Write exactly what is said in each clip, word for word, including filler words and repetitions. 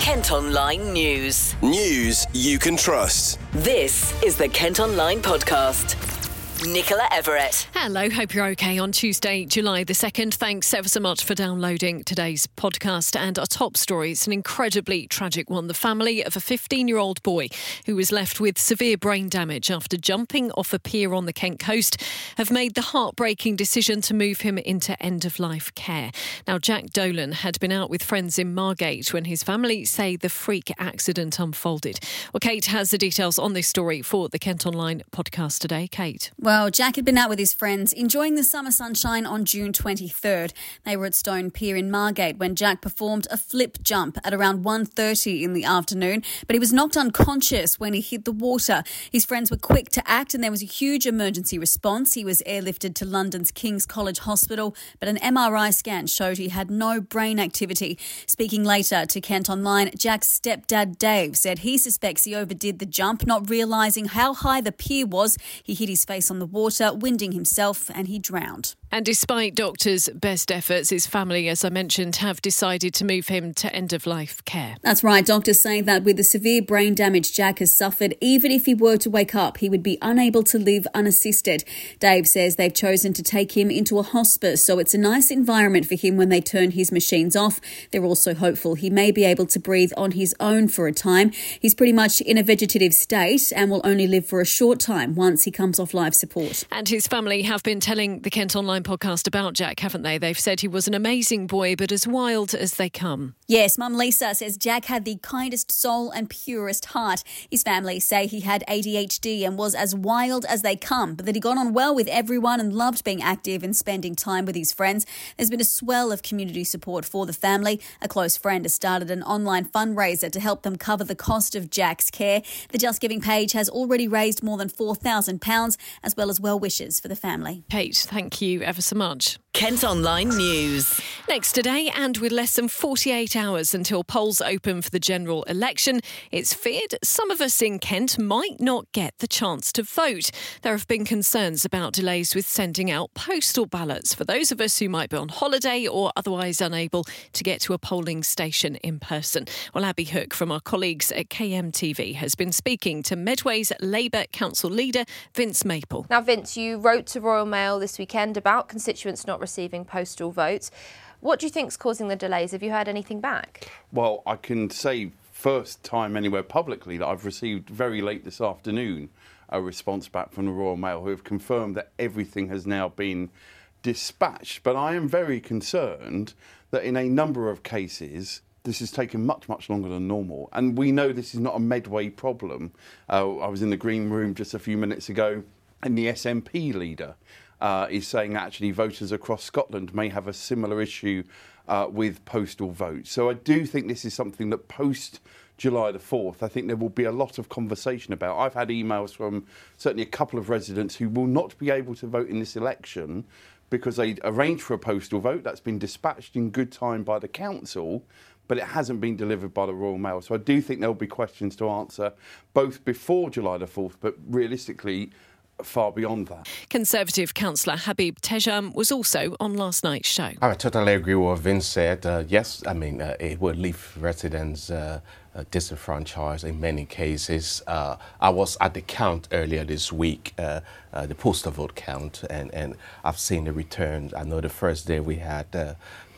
Kent Online News. News you can trust. This is the Kent Online Podcast. Nicola Everett. Hello, hope you're okay on Tuesday, July the second. Thanks ever so much for downloading today's podcast. And our top story, it's an incredibly tragic one. The family of a fifteen-year-old boy who was left with severe brain damage after jumping off a pier on the Kent coast have made the heartbreaking decision to move him into end-of-life care. Now, Jack Dolan had been out with friends in Margate when his family say the freak accident unfolded. Well, Kate has the details on this story for the Kent Online podcast today. Kate. Well, Jack had been out with his friends enjoying the summer sunshine on June twenty-third. They were at Stone Pier in Margate when Jack performed a flip jump at around one thirty in the afternoon, but he was knocked unconscious when he hit the water. His friends were quick to act and there was a huge emergency response. He was airlifted to London's King's College Hospital, but an M R I scan showed he had no brain activity. Speaking later to Kent Online, Jack's stepdad Dave said he suspects he overdid the jump, not realising how high the pier was. He hit his face on the water, winding himself, and he drowned. And despite doctors' best efforts, his family, as I mentioned, have decided to move him to end-of-life care. That's right. Doctors saying that with the severe brain damage Jack has suffered, even if he were to wake up, he would be unable to live unassisted. Dave says they've chosen to take him into a hospice, so it's a nice environment for him when they turn his machines off. They're also hopeful he may be able to breathe on his own for a time. He's pretty much in a vegetative state and will only live for a short time once he comes off life support. And his family have been telling the Kent Online podcast about Jack, haven't they? They've said he was an amazing boy, but as wild as they come. Yes, Mum Lisa says Jack had the kindest soul and purest heart. His family say he had A D H D and was as wild as they come, but that he got on well with everyone and loved being active and spending time with his friends. There's been a swell of community support for the family. A close friend has started an online fundraiser to help them cover the cost of Jack's care. The Just Giving page has already raised more than four thousand pounds, as well as well wishes for the family. Kate, thank you ever so much. Kent Online News. Next today, and with less than forty-eight hours until polls open for the general election, it's feared some of us in Kent might not get the chance to vote. There have been concerns about delays with sending out postal ballots for those of us who might be on holiday or otherwise unable to get to a polling station in person. Well, Abby Hook from our colleagues at K M T V has been speaking to Medway's Labour Council leader, Vince Maple. Now, Vince, you wrote to Royal Mail this weekend about constituents not receiving postal votes. What do you think's causing the delays? Have you heard anything back? Well, I can say first time anywhere publicly that I've received very late this afternoon a response back from the Royal Mail who have confirmed that everything has now been dispatched. But I am very concerned that in a number of cases this has taken much, much longer than normal. And we know this is not a Medway problem. Uh, I was in the Green Room just a few minutes ago and the S N P leader Uh, is saying actually voters across Scotland may have a similar issue uh, with postal votes. So I do think this is something that post July the fourth, I think there will be a lot of conversation about. I've had emails from certainly a couple of residents who will not be able to vote in this election because they arranged for a postal vote that's been dispatched in good time by the council, but it hasn't been delivered by the Royal Mail. So I do think there'll be questions to answer both before July the fourth, but realistically far beyond that. Conservative councillor Habib Tejam was also on last night's show. I totally agree with what Vince said. Uh, yes, I mean, uh, it will leave residents uh, uh, disenfranchised in many cases. Uh, I was at the count earlier this week, uh, uh, the postal vote count, and, and I've seen the returns. I know the first day we had uh,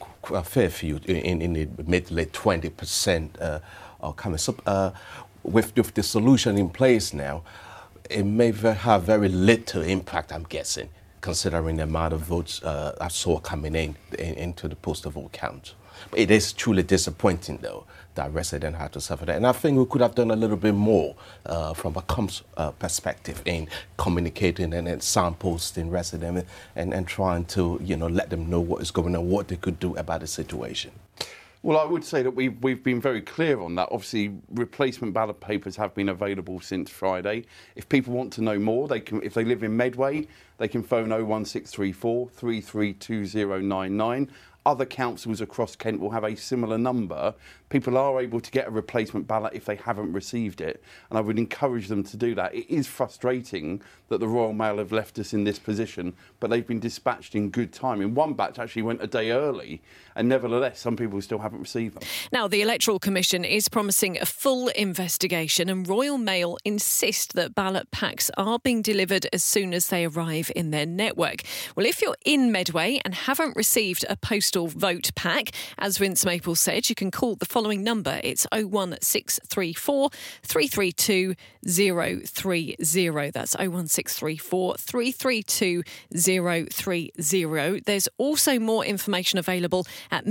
a fair few in, in the mid-late twenty percent uh, coming. So uh, with, with the solution in place now, it may have very little impact, I'm guessing, considering the amount of votes uh, I saw coming in, in into the postal vote count. But it is truly disappointing, though, that residents had to suffer that. And I think we could have done a little bit more uh, from a comms uh, perspective in communicating and, and signposting residents and, and trying to, you know, let them know what is going on, what they could do about the situation. Well, I would say that we've, we've been very clear on that. Obviously, replacement ballot papers have been available since Friday. If people want to know more, they can. If they live in Medway, they can phone oh one six three four, three three two oh nine nine. other councils across Kent will have a similar number. People are able to get a replacement ballot if they haven't received it, and I would encourage them to do that. It is frustrating that the Royal Mail have left us in this position, but they've been dispatched in good time. In one batch actually went a day early, and nevertheless some people still haven't received them. Now, the Electoral Commission is promising a full investigation, and Royal Mail insist that ballot packs are being delivered as soon as they arrive in their network. Well, if you're in Medway and haven't received a postal vote pack, as Vince Maple said, you can call the following number. It's oh one six three four, three three two, oh three oh. That's oh one six three four, three three two, oh three oh. There's also more information available at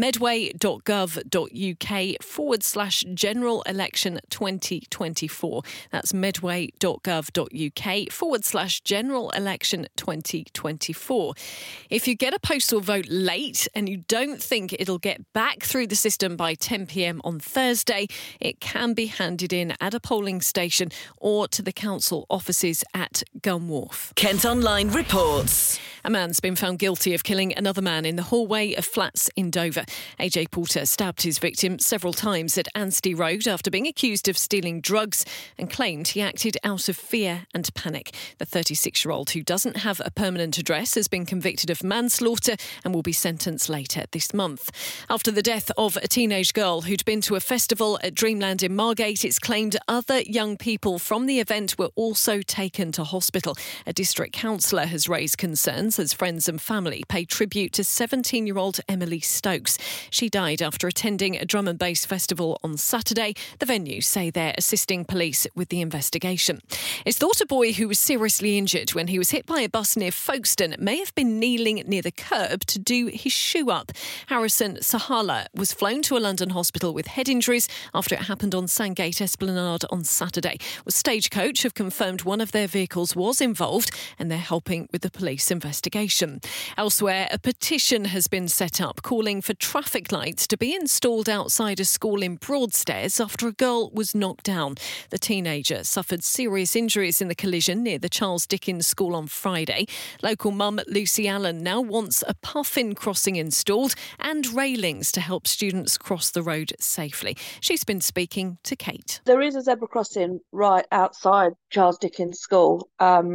medway.gov.uk forward slash general election twenty twenty-four. That's medway.gov.uk forward slash general election twenty twenty-four. If you get a postal vote late and you don't think it'll get back through the system by ten p.m. on Thursday, it can be handed in at a polling station or to the council offices at Gunwharf. Kent Online reports. A man's been found guilty of killing another man in the hallway of flats in Dover. A J Porter stabbed his victim several times at Anstey Road after being accused of stealing drugs and claimed he acted out of fear and panic. The thirty-six-year-old, who doesn't have a permanent address, has been convicted of manslaughter and will be sentenced later this month. After the death of a teenage girl who'd been to a festival at Dreamland in Margate, it's claimed other young people from the event were also taken to hospital. A district councillor has raised concerns as friends and family pay tribute to seventeen-year-old Emily Stokes. She died after attending a drum and bass festival on Saturday. The venues say they're assisting police with the investigation. It's thought a boy who was seriously injured when he was hit by a bus near Folkestone may have been kneeling near the curb to do his shoe up. Harrison Sahala was flown to a London hospital with head injuries after it happened on Sandgate Esplanade on Saturday. Well, Stagecoach have confirmed one of their vehicles was involved and they're helping with the police investigation. Elsewhere, a petition has been set up calling for traffic lights to be installed outside a school in Broadstairs after a girl was knocked down. The teenager suffered serious injuries in the collision near the Charles Dickens School on Friday. Local mum Lucy Allen now wants a puffin crossing installed and railings to help students cross the road safely. She's been speaking to Kate. There is a zebra crossing right outside Charles Dickens School, um,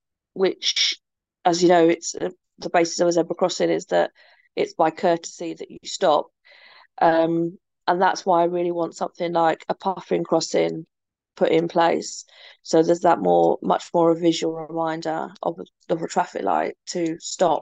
which, as you know, it's uh, the basis of a zebra crossing is that it's by courtesy that you stop. Um, and that's why I really want something like a puffin crossing put in place. So there's that more, much more a visual reminder of, of a traffic light to stop.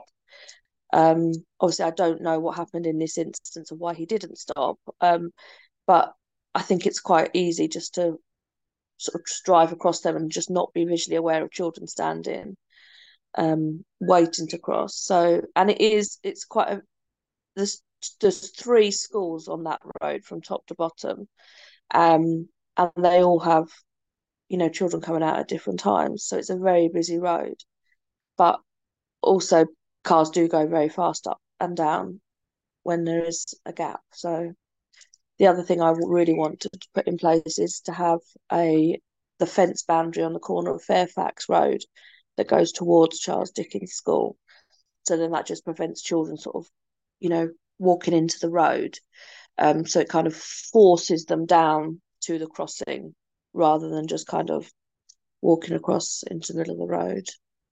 Um, obviously, I don't know what happened in this instance of why he didn't stop. Um, but I think it's quite easy just to sort of just drive across them and just not be visually aware of children standing, um, waiting to cross. So, and it is, it's quite a, there's, there's three schools on that road from top to bottom. Um, and they all have, you know, children coming out at different times. So it's a very busy road. But also cars do go very fast up and down when there is a gap. So the other thing I really want to put in place is to have a the fence boundary on the corner of Fairfax Road that goes towards Charles Dickens School. So then that just prevents children sort of, you know, walking into the road. Um, so it kind of forces them down to the crossing rather than just kind of walking across into the middle of the road.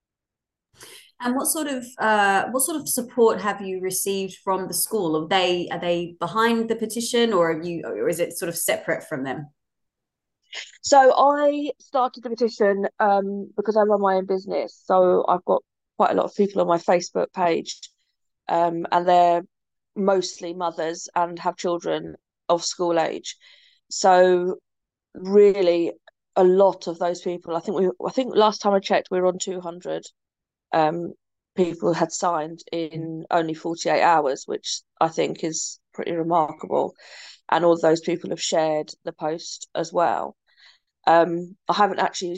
And what sort of uh, what sort of support have you received from the school? Are they are they behind the petition, or are you, or is it sort of separate from them? So I started the petition um, because I run my own business. So I've got quite a lot of people on my Facebook page, um, and they're mostly mothers and have children of school age. So really, a lot of those people, I think we, I think last time I checked, we were on two hundred. Um, people had signed in only forty-eight hours, which I think is pretty remarkable. And all of those people have shared the post as well. Um, I haven't actually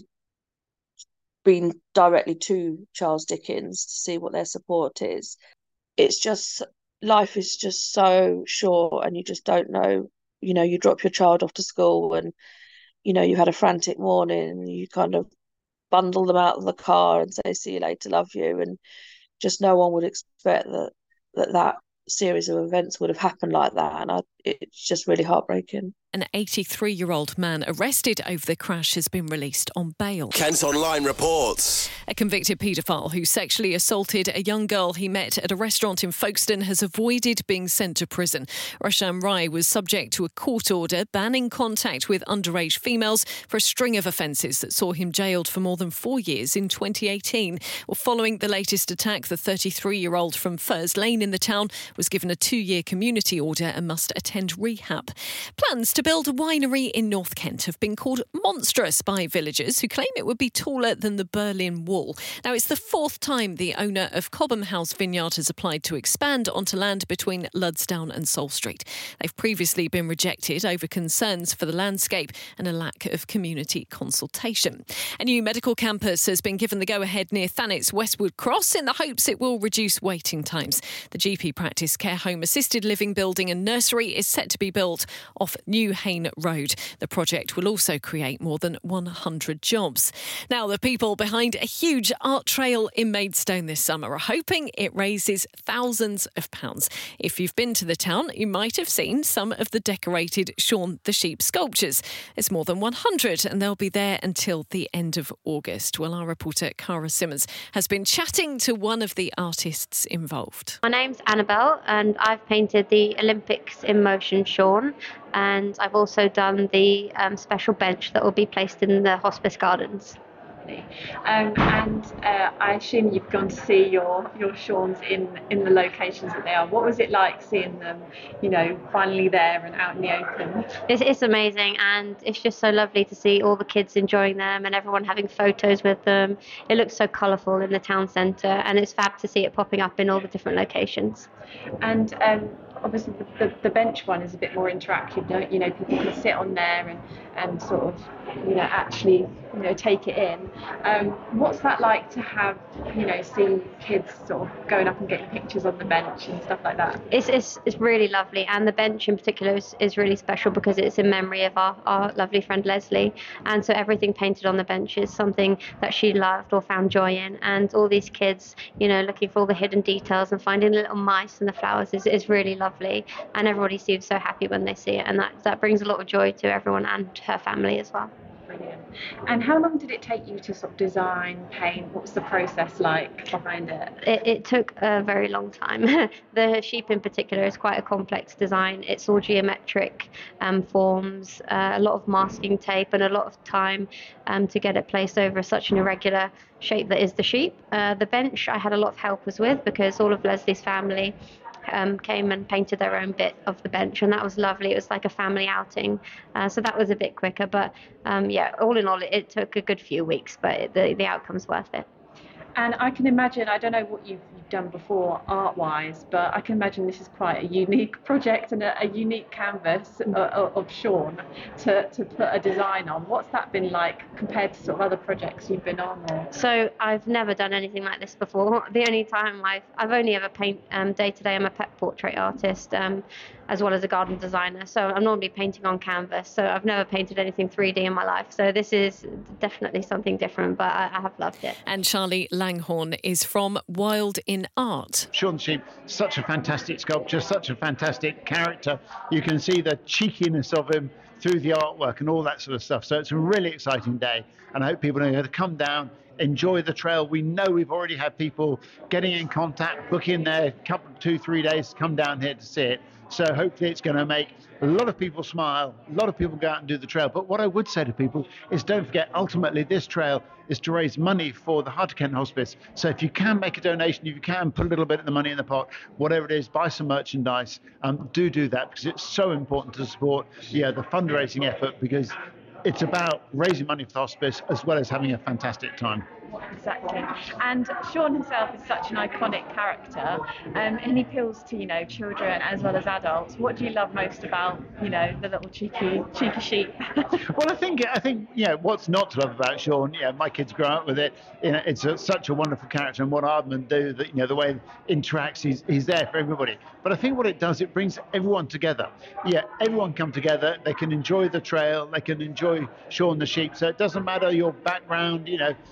been directly to Charles Dickens to see what their support is. It's just, life is just so short and you just don't know, you know, you drop your child off to school and, you know, you had a frantic morning and you kind of bundle them out of the car and say, see you later, love you. And just no one would expect that that, that series of events would have happened like that, and I, it's just really heartbreaking. An eighty-three-year-old man arrested over the crash has been released on bail. Kent Online reports. A convicted paedophile who sexually assaulted a young girl he met at a restaurant in Folkestone has avoided being sent to prison. Roshan Rai was subject to a court order banning contact with underage females for a string of offences that saw him jailed for more than four years in twenty eighteen. Well, following the latest attack, the thirty-three-year-old from Furs Lane in the town was given a two-year community order and must attend rehab. Plans to build a winery in North Kent have been called monstrous by villagers who claim it would be taller than the Berlin Wall. Now, it's the fourth time the owner of Cobham House Vineyard has applied to expand onto land between Ludsdown and Sol Street. They've previously been rejected over concerns for the landscape and a lack of community consultation. A new medical campus has been given the go-ahead near Thanet's Westwood Cross in the hopes it will reduce waiting times. The G P practice, care home, assisted living building and nursery is set to be built off New Hayne Road. The project will also create more than one hundred jobs. Now, the people behind a huge art trail in Maidstone this summer are hoping it raises thousands of pounds. If you've been to the town, you might have seen some of the decorated Shaun the Sheep sculptures. There's more than one hundred and they'll be there until the end of August. Well, our reporter Cara Simmons has been chatting to one of the artists involved. My name's Annabelle and I've painted the Olympics in Motion Shaun, and I've also done the um, special bench that will be placed in the hospice gardens. Um, and uh, I assume you've gone to see your your Shauns in in the locations that they are. What was it like seeing them, you know, finally there and out in the open? It's, it's amazing, and it's just so lovely to see all the kids enjoying them and everyone having photos with them. It looks so colourful in the town centre, and it's fab to see it popping up in all the different locations. And um, obviously the, the, the bench one is a bit more interactive, don't you know, people can sit on there and, and sort of, you know, actually, you know, take it in. Um, what's that like to have, you know, see kids sort of going up and getting pictures on the bench and stuff like that? It's it's, it's really lovely, and the bench in particular is, is really special because it's in memory of our, our lovely friend Leslie, and so everything painted on the bench is something that she loved or found joy in, and all these kids, you know, looking for all the hidden details and finding the little mice and the flowers is, is really lovely, and everybody seems so happy when they see it, and that, that brings a lot of joy to everyone and her family as well. Brilliant. And how long did it take you to sort of design, paint? What was the process like behind it? It, it took a very long time. The sheep in particular is quite a complex design. It's all geometric um, forms, uh, a lot of masking tape and a lot of time um, to get it placed over such an irregular shape that is the sheep. Uh, the bench I had a lot of helpers with because all of Leslie's family Um, came and painted their own bit of the bench, and that was lovely. It was like a family outing, uh, so that was a bit quicker, but um, yeah, all in all it, it took a good few weeks, but it, the, the outcome's worth it. And I can imagine, I don't know what you've, you've done before art-wise, but I can imagine this is quite a unique project and a, a unique canvas of, of Shaun to, to put a design on. What's that been like compared to sort of other projects you've been on? Or? So I've never done anything like this before. The only time I've, I've only ever paint um, day to day, I'm a pet portrait artist, um, as well as a garden designer. So I'm normally painting on canvas. So I've never painted anything three D in my life. So this is definitely something different, but I, I have loved it. And Charlie Langhorne is from Wild in Art. Shaun the Sheep, such a fantastic sculpture, such a fantastic character. You can see the cheekiness of him through the artwork and all that sort of stuff. So it's a really exciting day, and I hope people are going to come down, enjoy the trail. We know we've already had people getting in contact, booking their couple, two, three days to come down here to see it. So hopefully it's going to make a lot of people smile, a lot of people go out and do the trail. But what I would say to people is don't forget, ultimately this trail is to raise money for the Heart of Kent Hospice. So if you can make a donation, if you can put a little bit of the money in the pot, whatever it is, buy some merchandise, um, do do that, because it's so important to support yeah, the fundraising effort, because it's about raising money for the hospice as well as having a fantastic time. Exactly. And Shaun himself is such an iconic character, um, and he appeals to, you know, children as well as adults. What do you love most about, you know, the little cheeky cheeky sheep? Well, I think I think yeah, what's not to love about Shaun? Yeah, my kids grow up with it. You know, it's a, such a wonderful character, and what Aardman do, that, you know, the way he interacts, he's he's there for everybody. But I think what it does, it brings everyone together. Yeah, everyone come together. They can enjoy the trail. They can enjoy Shaun the Sheep. So it doesn't matter your background. You know, where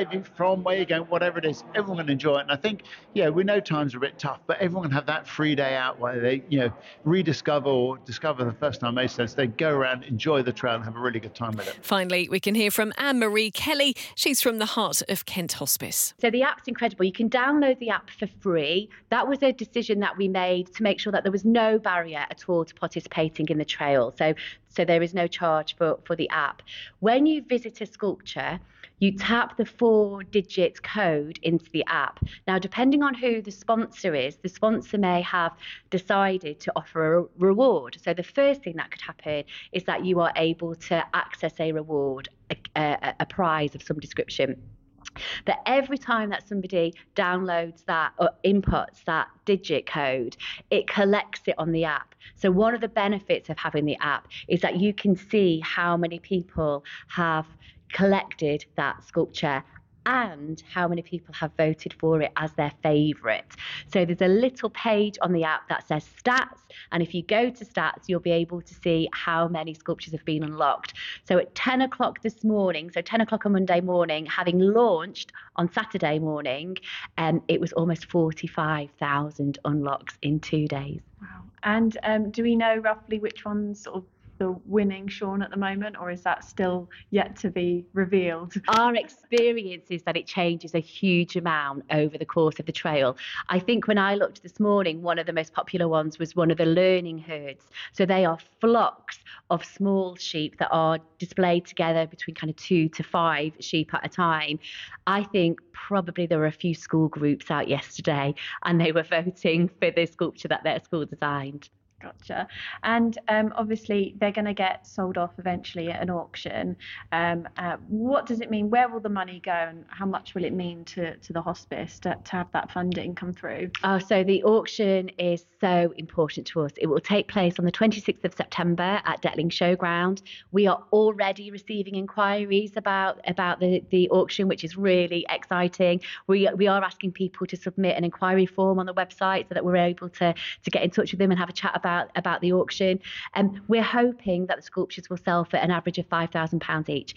driving from, where you're going, whatever it is, everyone can enjoy it. And I think, yeah, we know times are a bit tough, but everyone can have that free day out where they, you know, rediscover or discover the first time makes sense. They go around, enjoy the trail and have a really good time with it. Finally, we can hear from Anne-Marie Kelly. She's from the heart of Kent Hospice. So the app's incredible. You can download the app for free. That was a decision that we made to make sure that there was no barrier at all to participating in the trail. So so there is no charge for, for the app. When you visit a sculpture, you tap the four-digit code into the app. Now, depending on who the sponsor is, the sponsor may have decided to offer a reward. So the first thing that could happen is that you are able to access a reward, a, a, a prize of some description. But every time that somebody downloads that or inputs that digit code, it collects it on the app. So one of the benefits of having the app is that you can see how many people have collected that sculpture and how many people have voted for it as their favourite. So there's a little page on the app that says stats, and if you go to stats, you'll be able to see how many sculptures have been unlocked. So at ten o'clock this morning, so ten o'clock on Monday morning, having launched on Saturday morning, um, it was almost forty-five thousand unlocks in two days. Wow. And um, do we know roughly which ones sort of the winning Sean at the moment, or is that still yet to be revealed? Our experience is that it changes a huge amount over the course of the trail. I think when I looked this morning, one of the most popular ones was one of the learning herds. So they are flocks of small sheep that are displayed together between kind of two to five sheep at a time. I think probably there were a few school groups out yesterday and they were voting for the sculpture that their school designed. Gotcha. And um, obviously they're going to get sold off eventually at an auction. Um, uh, what does it mean? Where will the money go, and how much will it mean to, to the hospice to, to have that funding come through? Oh, so the auction is so important to us. It will take place on the twenty-sixth of September at Detling Showground. We are already receiving inquiries about about the, the auction, which is really exciting. We we are asking people to submit an inquiry form on the website so that we're able to to get in touch with them and have a chat about About, about the auction. And um, we're hoping that the sculptures will sell for an average of five thousand pounds each.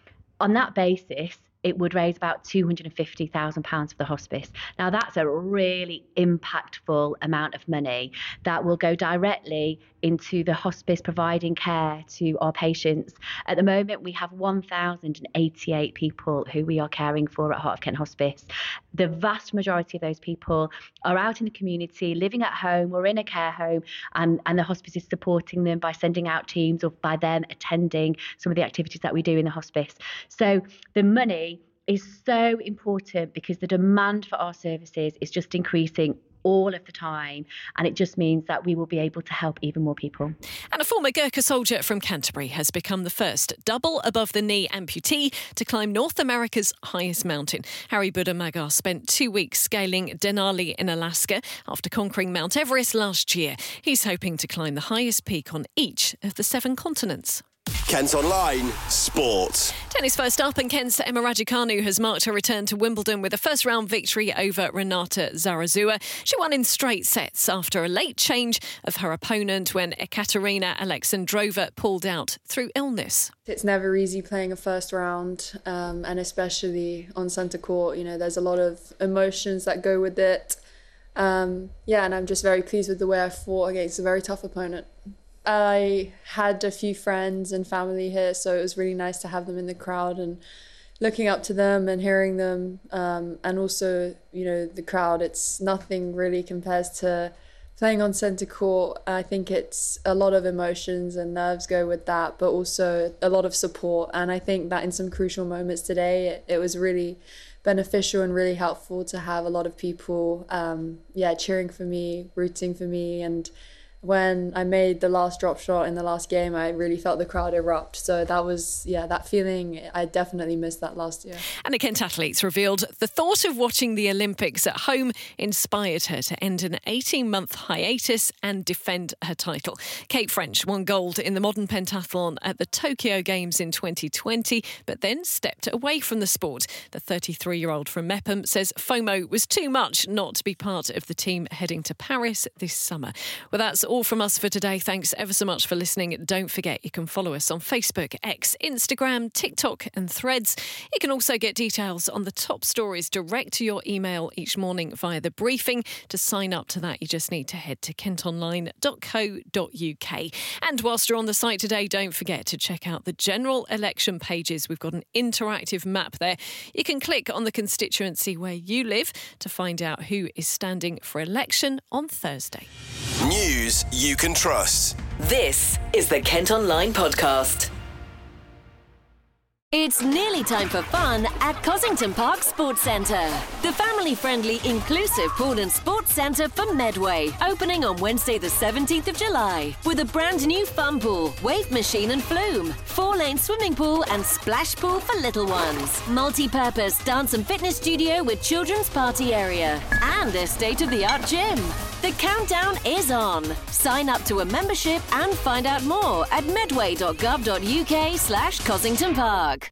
On that basis, it would raise about two hundred fifty thousand pounds for the hospice. Now, that's a really impactful amount of money that will go directly into the hospice providing care to our patients. At the moment, we have one thousand eighty-eight people who we are caring for at Heart of Kent Hospice. The vast majority of those people are out in the community, living at home or in a care home, and, and the hospice is supporting them by sending out teams or by them attending some of the activities that we do in the hospice. So the money is so important because the demand for our services is just increasing all of the time, and it just means that we will be able to help even more people. And a former Gurkha soldier from Canterbury has become the first double above the knee amputee to climb North America's highest mountain. Harry Buddha-Magar spent two weeks scaling Denali in Alaska after conquering Mount Everest last year. He's hoping to climb the highest peak on each of the seven continents. Kent Online Sport. Tennis first up, and Kent's Emma Raducanu has marked her return to Wimbledon with a first-round victory over Renata Zarazua. She won in straight sets after a late change of her opponent when Ekaterina Alexandrova pulled out through illness. It's never easy playing a first round, um, and especially on centre court. You know, there's a lot of emotions that go with it. Um, yeah, and I'm just very pleased with the way I fought against a very tough opponent. I had a few friends and family here, so it was really nice to have them in the crowd and looking up to them and hearing them. Um, and also, you know, the crowd, it's nothing really compares to playing on centre court. I think it's a lot of emotions and nerves go with that, but also a lot of support. And I think that in some crucial moments today, it, it was really beneficial and really helpful to have a lot of people, um, yeah, cheering for me, rooting for me. And when I made the last drop shot in the last game, I really felt the crowd erupt. So that was, yeah, that feeling, I definitely missed that last year. And the Kent athletes revealed the thought of watching the Olympics at home inspired her to end an eighteen-month hiatus and defend her title. Kate French won gold in the modern pentathlon at the Tokyo Games in twenty twenty, but then stepped away from the sport. The thirty-three-year-old from Mepham says FOMO was too much not to be part of the team heading to Paris this summer. Well, that's all from us for today. Thanks ever so much for listening. Don't forget you can follow us on Facebook, X, Instagram, TikTok and Threads. You can also get details on the top stories direct to your email each morning via the briefing. To sign up to that, you just need to head to kent online dot co dot uk. And whilst you're on the site today, don't forget to check out the general election pages. We've got an interactive map there. You can click on the constituency where you live to find out who is standing for election on Thursday. News you can trust. This is the Kent Online Podcast. It's nearly time for fun at Cossington Park Sports Centre. The family-friendly, inclusive pool and sports centre for Medway, opening on Wednesday the seventeenth of July, with a brand new fun pool, wave machine and flume, four-lane swimming pool and splash pool for little ones, multi-purpose dance and fitness studio with children's party area, and a state-of-the-art gym. The countdown is on. Sign up to a membership and find out more at medway dot gov dot uk slash Cossington Park.